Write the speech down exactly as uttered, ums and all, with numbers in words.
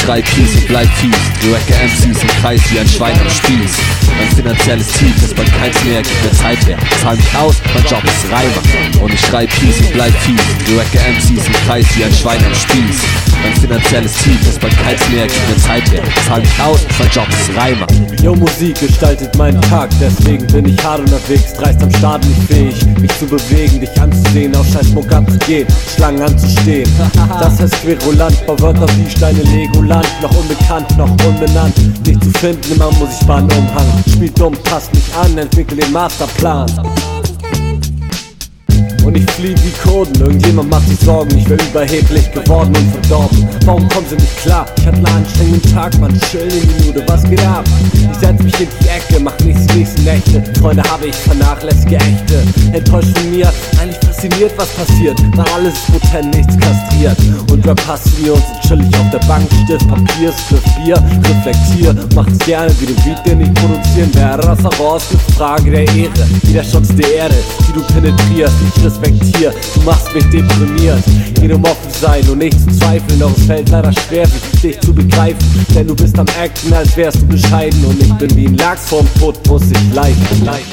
schrei Peace und bleib fies. Wir wacke M Cs im Kreis wie ein Schwein am Spieß. Mein finanzielles Tief ist bald keins mehr, gib mir Zeit her. Zahl mich aus, mein Job ist Reimer. Und ich schrei Peace und bleib fies. Wir wacke M Cs im Kreis wie ein Schwein am Spieß. Mein finanzielles Tief ist bald keins mehr, gib mir Zeit her. Zahl mich aus, mein Job ist Reimer. Yo, Musik gestaltet meinen Tag, deswegen bin ich hart unterwegs, dreist am Start nicht fähig, mich zu bewegen, dich anzusehen, aus scheiß Muck abzugehen, Schlangen anzustehen. Das heißt Querulant, bau Wörter wie Steine Legoland, noch unbekannt, noch unbenannt, nicht zu finden, immer muss ich Bahn umhang. Spiel dumm, passt mich an, entwickle den Masterplan. Und ich flieh wie Kurden, irgendjemand macht sich Sorgen, ich wär überheblich geworden und verdorben. Warum kommen sie nicht klar? Ich hatte einen anstrengenden Tag, man, chill in die Minute, was geht ab? Ich setz mich in die Ecke, mach nichts die nächsten Nächte. Freunde habe ich, vernachlässige echte. Enttäuscht von mir, eigentlich fasziniert, was passiert. Nach alles ist potent, nichts kastriert. Und Rap hassen wir uns und chill ich auf der Bank. Stift, Papier, Skrift, Bier, reflektier. Macht's gerne wie den Beat, den ich produzieren werde. Das heraus, eine Frage der Ehre, wie der Schutz der Erde, die du penetrierst. Ich respektier, du machst mich deprimiert. Geht um offen sein und nicht zu zweifeln, doch es fällt leider schwer, dich zu begreifen. Denn du bist am Acten, als wärst du bescheiden. Und ich bin wie ein Lachs vorm Tod, muss ich leiden.